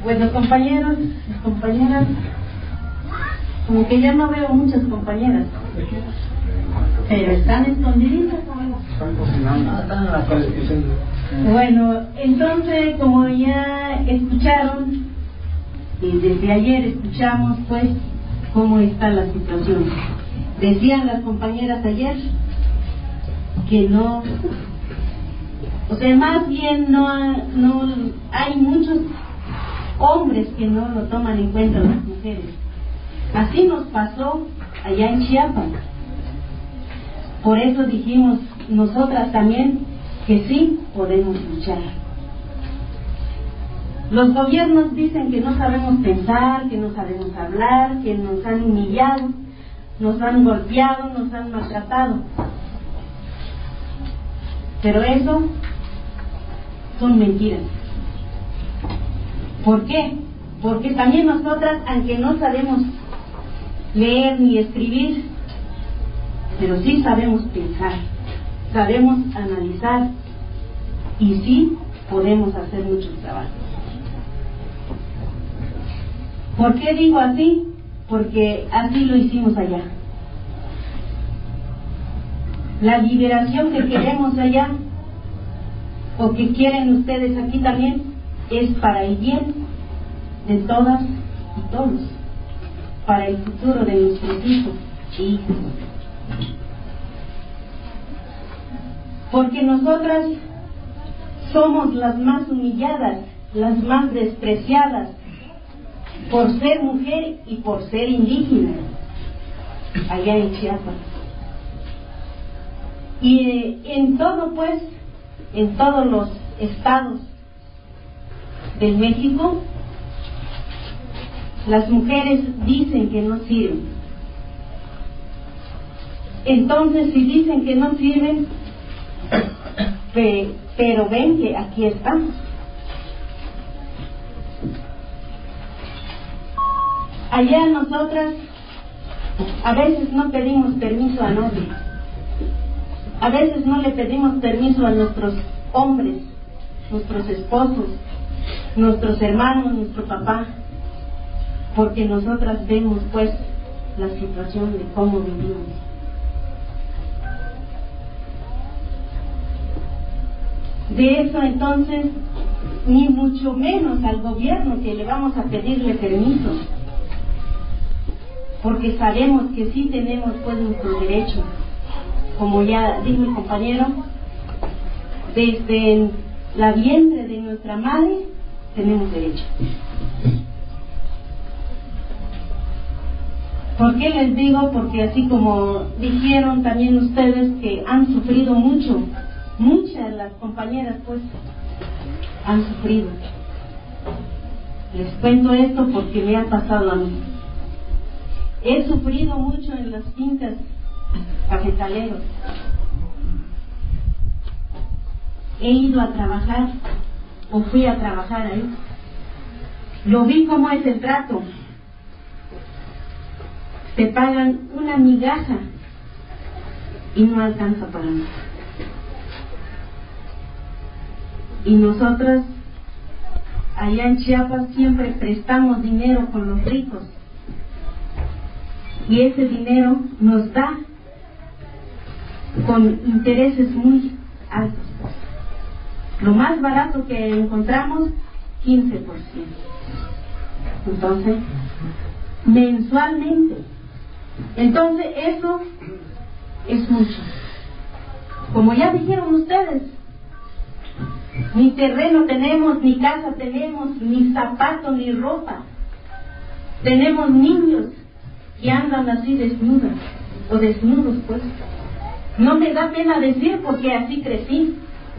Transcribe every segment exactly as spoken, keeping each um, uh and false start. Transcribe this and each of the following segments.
Bueno, compañeros, compañeras, como que ya no veo muchas compañeras, pero están escondiditas. Bueno, entonces, como ya escucharon, y desde ayer escuchamos, pues, cómo está la situación. Decían las compañeras ayer que no, o sea, más bien no, no hay muchos hombres que no lo toman en cuenta las mujeres. Así nos pasó allá en Chiapas. Por eso dijimos nosotras también que sí podemos luchar. Los gobiernos dicen que no sabemos pensar, que no sabemos hablar, que nos han humillado, nos han golpeado, nos han maltratado. Pero eso son mentiras. ¿Por qué? Porque también nosotras, aunque no sabemos leer ni escribir, pero sí sabemos pensar, sabemos analizar y sí podemos hacer muchos trabajos. ¿Por qué digo así? Porque así lo hicimos allá. La liberación que queremos allá, o que quieren ustedes aquí también, es para el bien de todas y todos, para el futuro de nuestros hijos y hijas. Porque nosotras somos las más humilladas, las más despreciadas, por ser mujer y por ser indígena, allá en Chiapas. Y eh, en todo, pues, en todos los estados de México, las mujeres dicen que no sirven. Entonces, si dicen que no sirven, pe, pero ven que aquí estamos. Allá nosotras a veces no pedimos permiso a nadie, a veces no le pedimos permiso a nuestros hombres, nuestros esposos, nuestros hermanos, nuestro papá, porque nosotras vemos pues la situación de cómo vivimos. De eso entonces, ni mucho menos al gobierno que le vamos a pedirle permiso, porque sabemos que sí tenemos pues nuestros derechos. Como ya dijo el compañero, desde la vientre de nuestra madre tenemos derecho. ¿Por qué les digo? Porque así como dijeron también ustedes que han sufrido mucho, muchas de las compañeras pues han sufrido. Les cuento esto porque me ha pasado a mí. He sufrido mucho en las fincas cafetaleros. He ido a trabajar o fui a trabajar ahí. Lo vi cómo es el trato. Te pagan una migaja y no alcanza para nada. Y nosotras allá en Chiapas siempre prestamos dinero con los ricos. Y ese dinero nos da con intereses muy altos. Lo más barato que encontramos, quince por ciento. Entonces, mensualmente. Entonces, eso es mucho. Como ya dijeron ustedes, ni terreno tenemos, ni casa tenemos, ni zapato, ni ropa. Tenemos niños que andan así desnudas, o desnudos pues. No me da pena decir porque así crecí.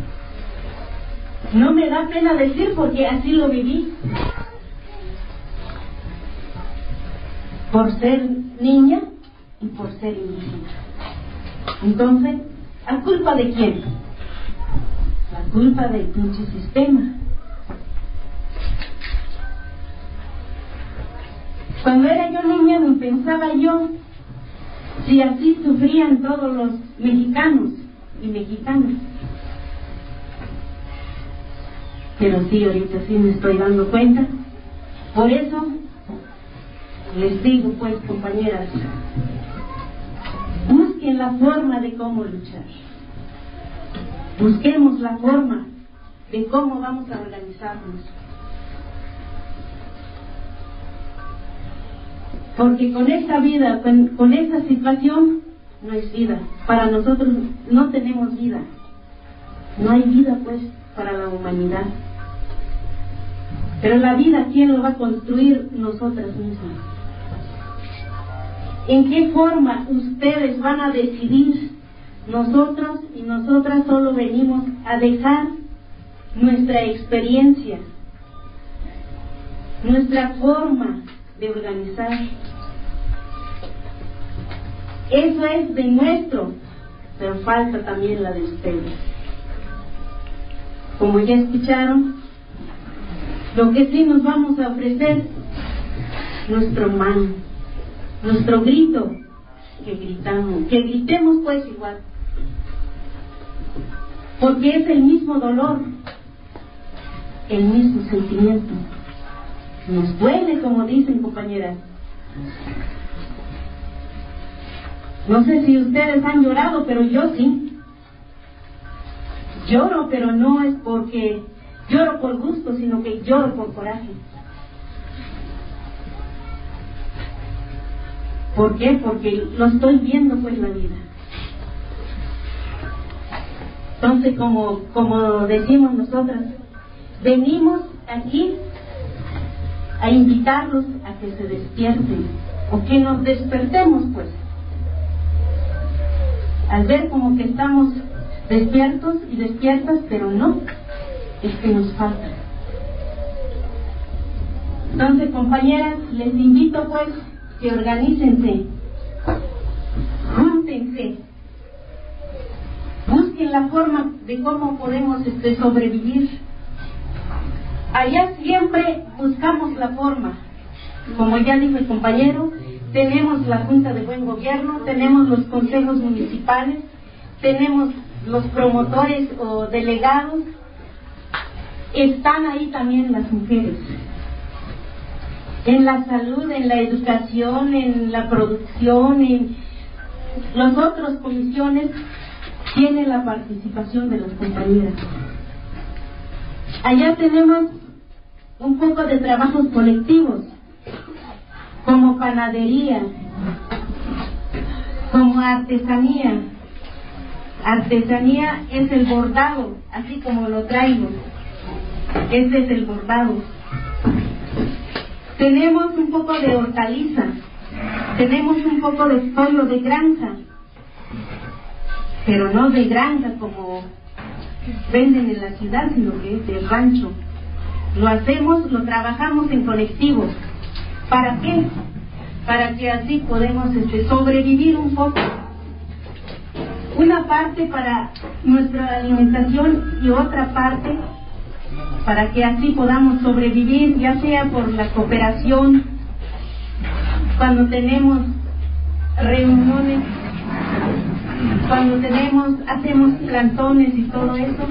No me da pena decir porque así lo viví. Por ser niña y por ser indígena. Entonces, ¿a culpa de quién? La culpa del pinche sistema. Cuando era yo niña, no pensaba yo si así sufrían todos los mexicanos y mexicanas. Pero sí, ahorita sí me estoy dando cuenta Por eso les digo, pues, compañeras, busquen la forma de cómo luchar. Busquemos la forma de cómo vamos a organizarnos. Porque con esta vida, con, con esta situación, no es vida. Para nosotros no tenemos vida. No hay vida, pues, para la humanidad. Pero la vida, ¿quién lo va a construir? Nosotras mismas. ¿En qué forma ustedes van a decidir? Nosotros y nosotras solo venimos a dejar nuestra experiencia, nuestra forma de organizar. Eso es de nuestro, pero falta también la de ustedes. Como ya escucharon, lo que sí nos vamos a ofrecer, nuestro mano, nuestro grito, que gritamos, que gritemos pues igual, porque es el mismo dolor, el mismo sentimiento. Nos duele, como dicen, compañeras. No sé si ustedes han llorado, pero yo sí. Lloro, pero no es porque lloro por gusto, sino que lloro por coraje. ¿Por qué? Porque lo estoy viendo, pues, la vida. Entonces, como, como decimos nosotras, venimos aquí a invitarlos a que se despierten, o que nos despertemos, pues. Al ver como que estamos despiertos y despiertas, pero no, es que nos falta. Entonces, compañeras, les invito, pues, que organícense, júntense, busquen la forma de cómo podemos este, sobrevivir. Allá siempre buscamos la forma. Como ya dijo el compañero, tenemos la Junta de Buen Gobierno, tenemos los consejos municipales, tenemos los promotores o delegados, están ahí también las mujeres. En la salud, en la educación, en la producción, en las otras comisiones, tiene la participación de las compañeras. Allá tenemos un poco de trabajos colectivos, como panadería, como artesanía. Artesanía es el bordado, así como lo traigo. Este es el bordado. Tenemos un poco de hortaliza, tenemos un poco de pollo de granja, pero no de granja como venden en la ciudad, sino que es de rancho. Lo hacemos, lo trabajamos en colectivo. ¿Para qué? Para que así podemos este, sobrevivir un poco. Una parte para nuestra alimentación y otra parte para que así podamos sobrevivir, ya sea por la cooperación, cuando tenemos reuniones, cuando tenemos, hacemos plantones y todo eso.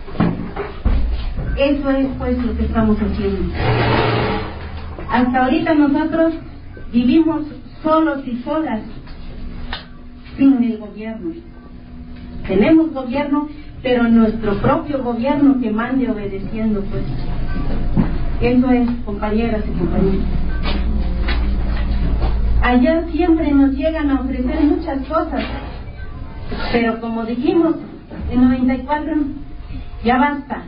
Eso es pues lo que estamos haciendo. Hasta ahorita nosotros vivimos solos y solas, sin el gobierno. Tenemos gobierno, pero nuestro propio gobierno que mande obedeciendo, pues. Eso es, compañeras y compañeros. Allá siempre nos llegan a ofrecer muchas cosas, pero como dijimos en noventa y cuatro, ya basta.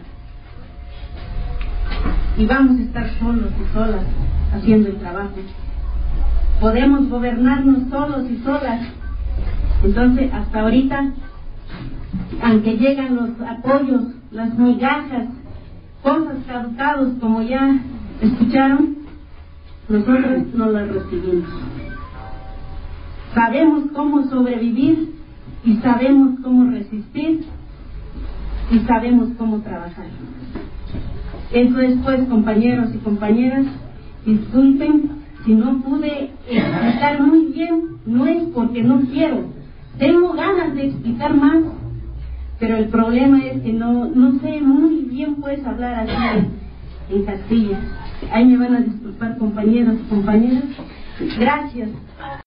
Y vamos a estar solos y solas haciendo el trabajo. Podemos gobernarnos solos y solas. Entonces, hasta ahorita, aunque llegan los apoyos, las migajas, cosas caducadas, como ya escucharon, nosotros no las recibimos. Sabemos cómo sobrevivir y sabemos cómo resistir y sabemos cómo trabajar. Eso es, pues, compañeros y compañeras, disculpen si no pude explicar muy bien, no es porque no quiero, tengo ganas de explicar más, pero el problema es que no, no sé muy bien, pues, hablar así en, en Castilla. Ahí me van a disculpar compañeros y compañeras. Gracias.